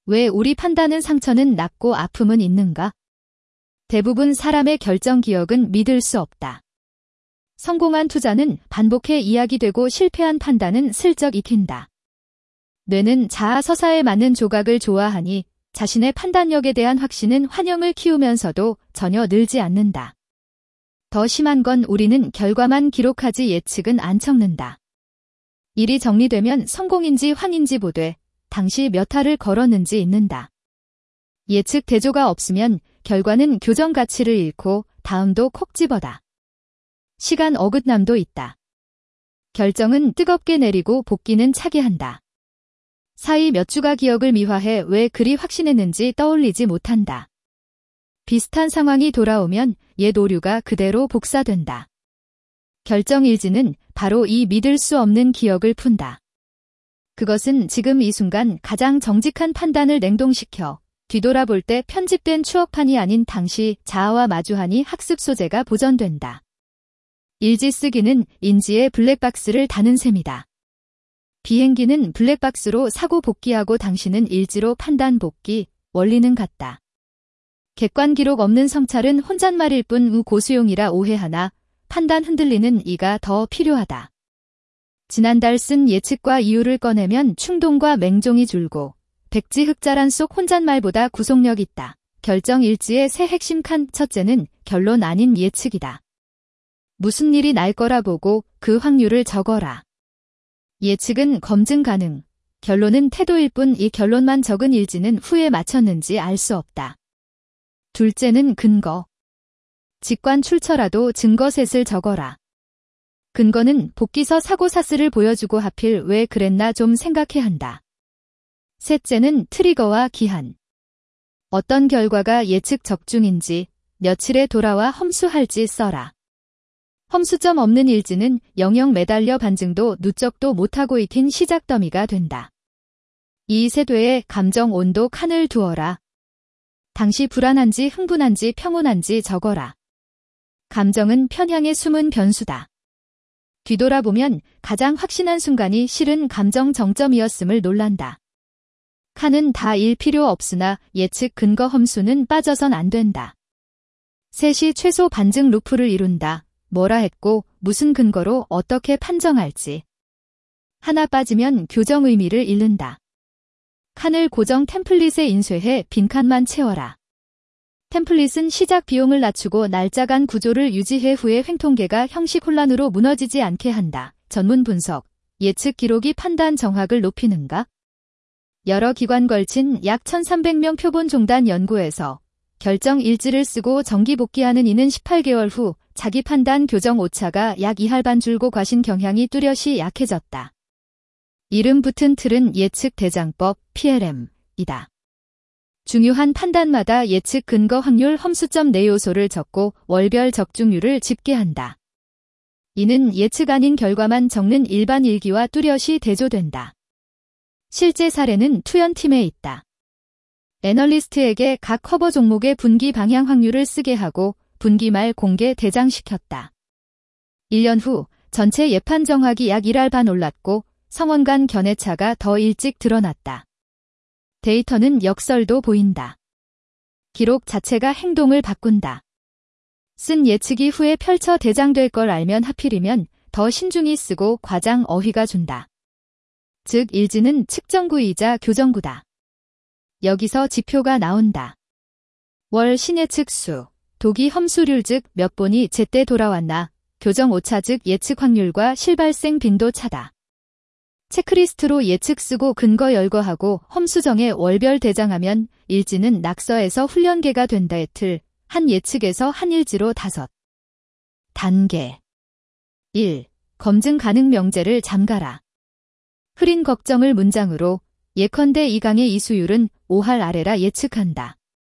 왜 우리 판단은 상처는 났고 아픔은 있는가? 대부분 사람의 결정 기억은 믿을 수 없다. 성공한 투자는 반복해 이야기되고 실패한 판단은 슬쩍 익힌다. 뇌는 자아 서사에 맞는 조각을 좋아하니 자신의 판단력에 대한 확신은 환영을 키우면서도 전혀 늘지 않는다. 더 심한 건 우리는 결과만 기록하지 예측은 안 적는다. 일이 정리되면 성공인지 황인지 보되 당시 몇 할을 걸었는지 있는다. 예측 대조가 없으면 결과는 교정 가치를 잃고 다음도 콕 집어다. 시간 어긋남도 있다. 결정은 뜨겁게 내리고 복기는 차게 한다. 사이 몇 주가 기억을 미화해 왜 그리 확신했는지 떠올리지 못한다. 비슷한 상황이 돌아오면 옛 오류가 그대로 복사된다. 결정일지는 바로 이 믿을 수 없는 기억을 푼다. 그것은 지금 이 순간 가장 정직한 판단을 냉동시켜 뒤돌아볼 때 편집된 추억판이 아닌 당시 자아와 마주하니 학습 소재가 보존된다. 일지 쓰기는 인지의 블랙박스를 다는 셈이다. 비행기는 블랙박스로 사고 복귀하고 당신은 일지로 판단 복귀, 원리는 같다. 객관 기록 없는 성찰은 혼잣말일 뿐 고수용이라 오해하나 판단 흔들리는 이가 더 필요하다. 지난달 쓴 예측과 이유를 꺼내면 충동과 맹종이 줄고 백지 흑자란 속 혼잣말보다 구속력 있다. 결정 일지의 세 핵심 칸 첫째는 결론 아닌 예측이다. 무슨 일이 날 거라 보고 그 확률을 적어라. 예측은 검증 가능, 결론은 태도일 뿐 이 결론만 적은 일지는 후에 맞췄는지 알 수 없다. 둘째는 근거. 직관 출처라도 증거셋을 적어라. 근거는 복기서 사고사슬을 보여주고 하필 왜 그랬나 좀 생각해 한다. 셋째는 트리거와 기한. 어떤 결과가 예측 적중인지, 며칠에 돌아와 험수할지 써라. 험수점 없는 일지는 영영 매달려 반증도 누적도 못하고 익힌 시작 더미가 된다. 이 세대에 감정 온도 칸을 두어라. 당시 불안한지 흥분한지 평온한지 적어라. 감정은 편향의 숨은 변수다. 뒤돌아보면 가장 확신한 순간이 실은 감정 정점이었음을 놀란다. 칸은 다 일 필요 없으나 예측 근거 험수는 빠져선 안 된다. 셋이 최소 반증 루프를 이룬다. 뭐라 했고 무슨 근거로 어떻게 판정할지. 하나 빠지면 교정 의미를 잃는다. 칸을 고정 템플릿에 인쇄해 빈칸만 채워라. 템플릿은 시작 비용을 낮추고 날짜간 구조를 유지해 후에 횡통계가 형식 혼란으로 무너지지 않게 한다. 전문 분석. 예측 기록이 판단 정확을 높이는가? 여러 기관 걸친 약 1300명 표본 종단 연구에서 결정 일지를 쓰고 정기 복귀하는 이는 18개월 후 자기 판단 교정 오차가 약 2할 반 줄고 과신 경향이 뚜렷이 약해졌다. 이름 붙은 틀은 예측 대장법 PLM이다. 중요한 판단마다 예측 근거 확률 험수점 내 요소를 적고 월별 적중률을 집계한다. 이는 예측 아닌 결과만 적는 일반 일기와 뚜렷이 대조된다. 실제 사례는 투연팀에 있다. 애널리스트에게 각 커버 종목의 분기 방향 확률을 쓰게 하고 분기 말 공개 대장시켰다. 1년 후 전체 예판 정확이 약 1할 반 올랐고 성원 간 견해차가 더 일찍 드러났다. 데이터는 역설도 보인다. 기록 자체가 행동을 바꾼다. 쓴 예측이 후에 펼쳐 대장될 걸 알면 하필이면 더 신중히 쓰고 과장 어휘가 준다. 즉 일지는 측정구이자 교정구다. 여기서 지표가 나온다. 월 신예측 수, 독이 험수률 즉 몇 번이 제때 돌아왔나, 교정 오차 즉 예측 확률과 실발생 빈도 차다. 체크리스트로 예측 쓰고 근거 열거하고 험수정에 월별 대장하면 일지는 낙서에서 훈련계가 된다의 틀, 한 예측에서 한 일지로 5. 단계 1. 검증 가능 명제를 잠가라. 흐린 걱정을 문장으로 예컨대 이 강의 이수율은 5할 아래라 예측한다.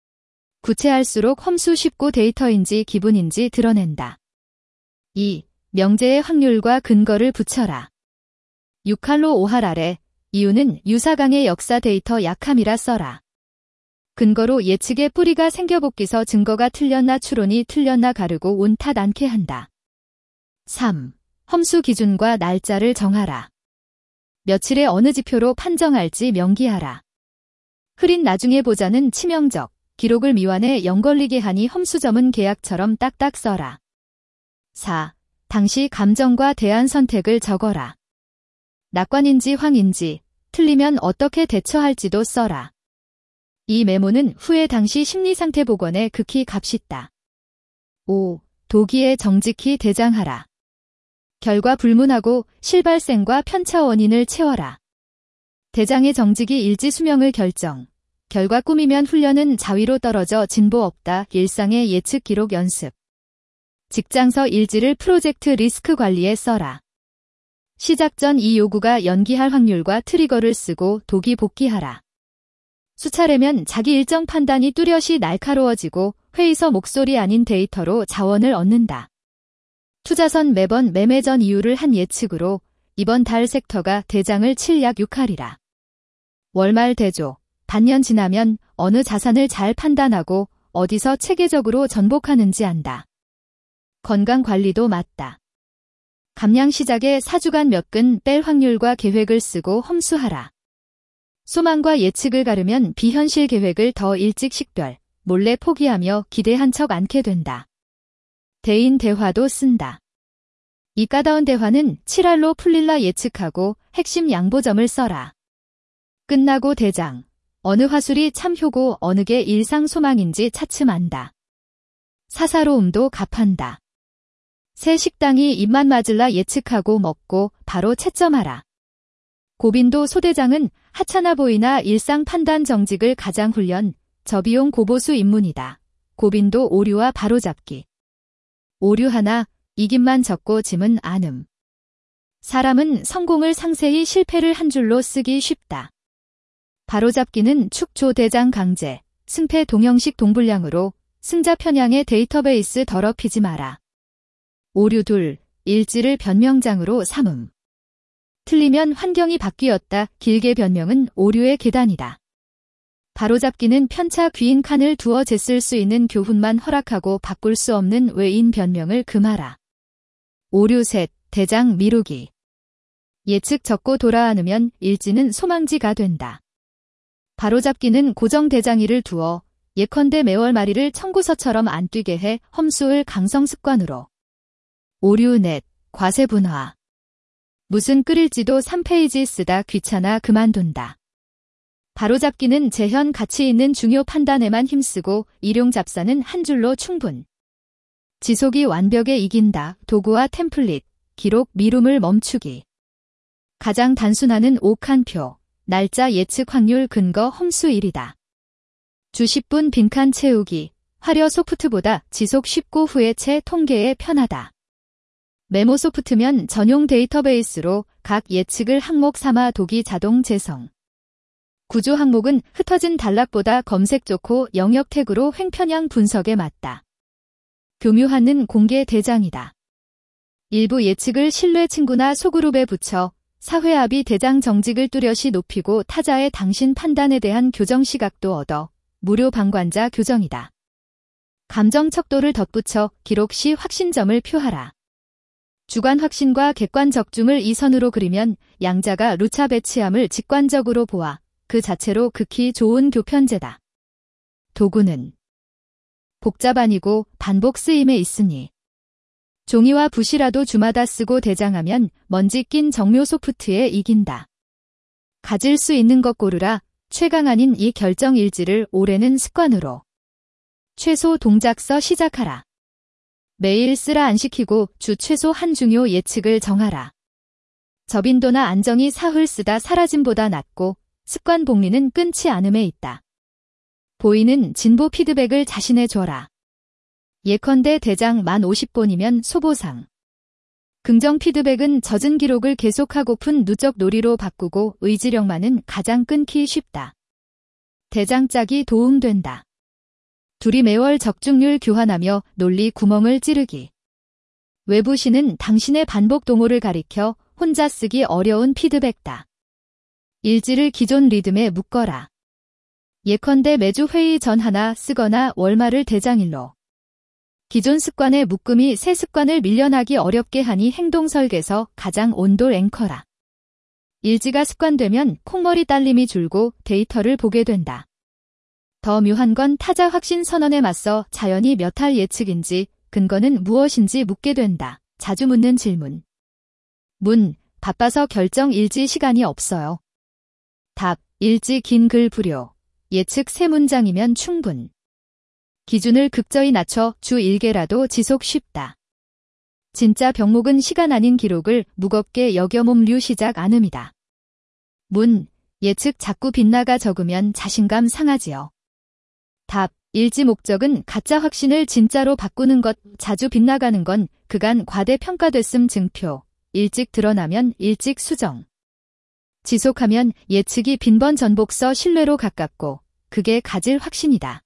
구체할수록 험수 쉽고 데이터인지 기분인지 드러낸다. 2. 명제의 확률과 근거를 붙여라. 6할로 5할 아래, 이유는 유사강의 역사 데이터 약함이라 써라. 근거로 예측의 뿌리가 생겨복기서 증거가 틀렸나 추론이 틀렸나 가르고 온 탓 않게 한다. 3. 험수 기준과 날짜를 정하라. 며칠에 어느 지표로 판정할지 명기하라. 흐린 나중에 보자는 치명적, 기록을 미완해 영 걸리게 하니 험수점은 계약처럼 딱딱 써라. 4. 당시 감정과 대안 선택을 적어라. 낙관인지 황인지, 틀리면 어떻게 대처할지도 써라. 이 메모는 후에 당시 심리상태 복원에 극히 값있다. 5. 도기에 정직히 대장하라. 결과 불문하고 실발생과 편차 원인을 채워라. 대장의 정직이 일지 수명을 결정. 결과 꾸미면 훈련은 자위로 떨어져 진보 없다. 일상의 예측 기록 연습. 직장서 일지를 프로젝트 리스크 관리에 써라. 시작 전 이 요구가 연기할 확률과 트리거를 쓰고 도기 복귀하라. 수차례면 자기 일정 판단이 뚜렷이 날카로워지고 회의서 목소리 아닌 데이터로 자원을 얻는다. 투자선 매번 매매 전 이유를 한 예측으로 이번 달 섹터가 대장을 칠 약 6할이라. 월말 대조. 반년 지나면 어느 자산을 잘 판단하고 어디서 체계적으로 전복하는지 안다. 건강관리도 맞다. 감량 시작에 4주간 몇 근 뺄 확률과 계획을 쓰고 험수하라. 소망과 예측을 가르면 비현실 계획을 더 일찍 식별, 몰래 포기하며 기대한 척 않게 된다. 대인 대화도 쓴다. 이 까다운 대화는 7할로 풀릴라 예측하고 핵심 양보점을 써라. 끝나고 대장. 어느 화술이 참효고 어느 게 일상 소망인지 차츰 안다. 사사로움도 값한다. 새 식당이 입맛 맞을라 예측하고 먹고 바로 채점하라. 고빈도 소대장은 하찮아 보이나 일상 판단 정직을 가장 훈련, 저비용 고보수 입문이다. 고빈도 오류와 바로잡기. 오류 하나, 이김만 적고 짐은 안음. 사람은 성공을 상세히 실패를 한 줄로 쓰기 쉽다. 바로잡기는 축조 대장 강제, 승패 동형식 동불량으로 승자 편향의 데이터베이스 더럽히지 마라. 오류 둘, 일지를 변명장으로 삼음. 틀리면 환경이 바뀌었다. 길게 변명은 오류의 계단이다. 바로잡기는 편차 귀인 칸을 두어 쟀을 수 있는 교훈만 허락하고 바꿀 수 없는 외인 변명을 금하라. 오류 셋, 대장 미루기. 예측 적고 돌아앉으면 일지는 소망지가 된다. 바로잡기는 고정 대장일을 두어 예컨대 매월 말일을 청구서처럼 안 뛰게 해 험수을 강성 습관으로. 오류 넷, 과세 분화. 무슨 끓일지도 3페이지 쓰다 귀찮아 그만둔다. 바로잡기는 재현 가치 있는 중요 판단에만 힘쓰고 일용 잡사는 한 줄로 충분. 지속이 완벽에 이긴다. 도구와 템플릿, 기록 미룸을 멈추기. 가장 단순하는 오칸표. 날짜 예측 확률 근거 험수 1이다. 주 10분 빈칸 채우기. 화려 소프트보다 지속 쉽고 후회체 통계에 편하다. 메모 소프트면 전용 데이터베이스로 각 예측을 항목 삼아 도기 자동 재성. 구조 항목은 흩어진 단락보다 검색 좋고 영역 태그로 횡편향 분석에 맞다. 교묘하는 공개 대장이다. 일부 예측을 신뢰 친구나 소그룹에 붙여 사회합의 대장 정직을 뚜렷이 높이고 타자의 당신 판단에 대한 교정 시각도 얻어 무료 방관자 교정이다. 감정 척도를 덧붙여 기록 시 확신점을 표하라. 주관 확신과 객관 적중을 이 선으로 그리면 양자가 루차 배치함을 직관적으로 보아 그 자체로 극히 좋은 교편제다. 도구는 복잡 아니고 반복 쓰임에 있으니 종이와 붓이라도 주마다 쓰고 대장하면 먼지 낀 정묘 소프트에 이긴다. 가질 수 있는 것 고르라. 최강 아닌 이 결정 일지를 올해는 습관으로. 최소 동작서 시작하라. 매일 쓰라 안 시키고 주 최소 한 중요 예측을 정하라. 저빈도나 안정이 사흘 쓰다 사라짐보다 낫고 습관 복리는 끊지 않음에 있다. 보이는 진보 피드백을 자신에 줘라. 예컨대 대장 만 50번이면 소보상. 긍정 피드백은 젖은 기록을 계속하고픈 누적 놀이로 바꾸고 의지력만은 가장 끊기 쉽다. 대장 짝이 도움된다. 둘이 매월 적중률 교환하며 논리 구멍을 찌르기. 외부 시는 당신의 반복 동호를 가리켜 혼자 쓰기 어려운 피드백다. 일지를 기존 리듬에 묶어라. 예컨대 매주 회의 전 하나 쓰거나 월말을 대장일로. 기존 습관의 묶음이 새 습관을 밀려나기 어렵게 하니 행동 설계에서 가장 온돌 앵커라. 일지가 습관되면 콩머리 딸림이 줄고 데이터를 보게 된다. 더 묘한 건 타자 확신 선언에 맞서 자연이 몇 할 예측인지 근거는 무엇인지 묻게 된다. 자주 묻는 질문. 바빠서 결정 일지 시간이 없어요. 답. 일지 긴 글 부료. 예측 3문장이면 충분. 기준을 극저히 낮춰 주 1개라도 지속 쉽다. 진짜 병목은 시간 아닌 기록을 무겁게 여겨 몸류 시작 않음이다. 예측 자꾸 빗나가 적으면 자신감 상하지요. 답. 일지 목적은 가짜 확신을 진짜로 바꾸는 것, 자주 빗나가는 건 그간 과대평가됐음 증표, 일찍 드러나면 일찍 수정. 지속하면 예측이 빈번 전복서 신뢰로 가깝고 그게 가질 확신이다.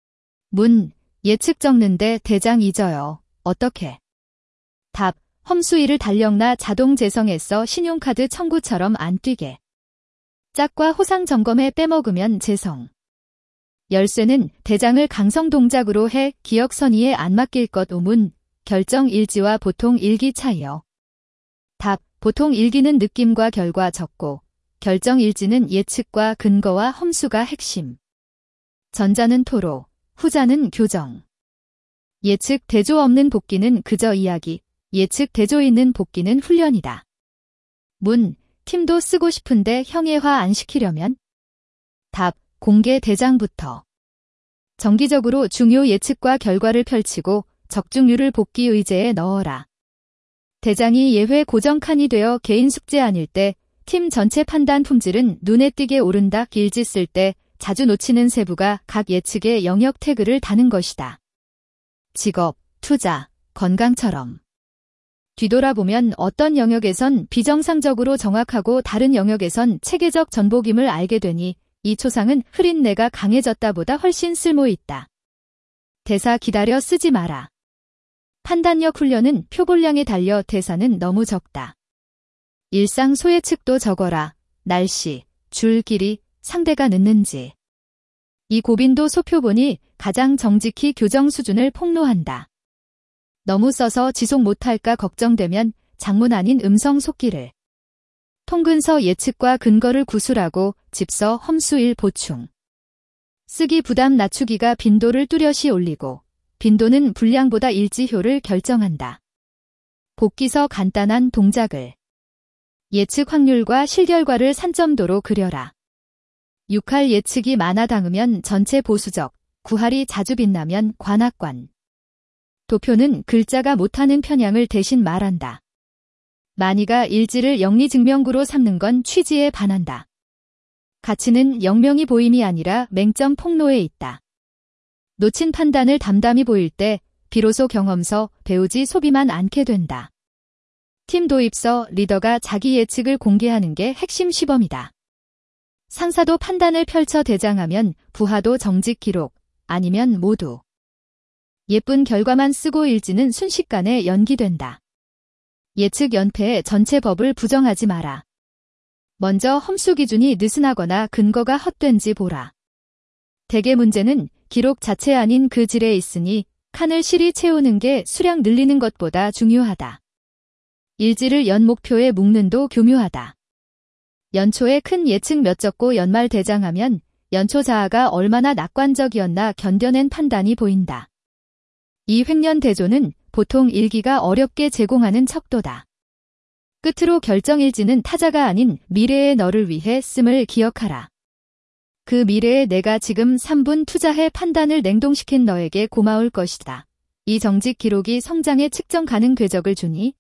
예측 적는데 대장 잊어요. 어떻게? 답. 험수위를 달력나 자동 재성해서 신용카드 청구처럼 안 뛰게. 짝과 호상 점검에 빼먹으면 재성. 열쇠는 대장을 강성 동작으로 해 기억 선의에 안 맡길 것. 결정 일지와 보통 일기 차이요. 답. 보통 일기는 느낌과 결과 적고 결정 일지는 예측과 근거와 험수가 핵심. 전자는 토로, 후자는 교정. 예측 대조 없는 복귀는 그저 이야기, 예측 대조 있는 복귀는 훈련이다. 팀도 쓰고 싶은데 형해화 안 시키려면? 답. 공개 대장부터. 정기적으로 중요 예측과 결과를 펼치고 적중률을 복귀 의제에 넣어라. 대장이 예외 고정 칸이 되어 개인 숙제 아닐 때 팀 전체 판단 품질은 눈에 띄게 오른다. 일지 쓸 때 자주 놓치는 세부가 각 예측의 영역 태그를 다는 것이다. 직업, 투자, 건강처럼. 뒤돌아보면 어떤 영역에선 비정상적으로 정확하고 다른 영역에선 체계적 전복임을 알게 되니 이 초상은 흐린 내가 강해졌다보다 훨씬 쓸모있다. 대사 기다려 쓰지 마라. 판단력 훈련은 표본량에 달려 대사는 너무 적다. 일상 소예측도 적어라. 날씨, 줄 길이, 상대가 늦는지. 이 고빈도 소표본이 가장 정직히 교정 수준을 폭로한다. 너무 써서 지속 못할까 걱정되면 장문 아닌 음성 속기를. 통근서 예측과 근거를 구술하고 집서 험수일 보충. 쓰기 부담 낮추기가 빈도를 뚜렷이 올리고 빈도는 분량보다 일지효를 결정한다. 복기서 간단한 동작을. 예측 확률과 실결과를 산점도로 그려라. 6할 예측이 많아 당으면 전체 보수적, 9할이 자주 빛나면 관악관. 도표는 글자가 못하는 편향을 대신 말한다. 만이가 일지를 영리증명구로 삼는 건 취지에 반한다. 가치는 영명이 보임이 아니라 맹점 폭로에 있다. 놓친 판단을 담담히 보일 때 비로소 경험서, 배우지 소비만 않게 된다. 팀 도입서, 리더가 자기 예측을 공개하는 게 핵심 시범이다. 상사도 판단을 펼쳐 대장하면 부하도 정직 기록, 아니면 모두. 예쁜 결과만 쓰고 일지는 순식간에 연기된다. 예측 연패에 전체 법을 부정하지 마라. 먼저 험수 기준이 느슨하거나 근거가 헛된지 보라. 대개 문제는 기록 자체 아닌 그 질에 있으니 칸을 실이 채우는 게 수량 늘리는 것보다 중요하다. 일지를 연 목표에 묶는도 교묘하다. 연초에 큰 예측 몇 적고 연말 대장하면 연초 자아가 얼마나 낙관적이었나 견뎌낸 판단이 보인다. 이 횡년 대조는 보통 일기가 어렵게 제공하는 척도다. 끝으로 결정일지는 타자가 아닌 미래의 너를 위해 씀을 기억하라. 그 미래에 내가 지금 3분 투자해 판단을 냉동시킨 너에게 고마울 것이다. 이 정직 기록이 성장에 측정 가능 궤적을 주니